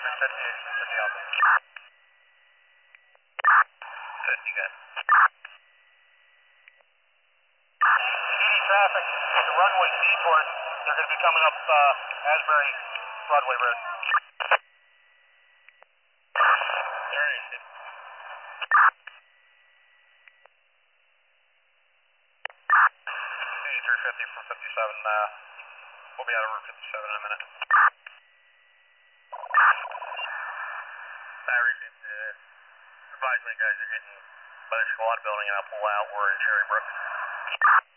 650 Alpha. 50, good. PD traffic at the runway seaport, they're going to be coming up Asbury Broadway Road. There it is. 350 from 57, we'll be out of Route 57 in a minute. I received advise me guys are getting by the squad building and I'll pull out, we're in Cherrybrook.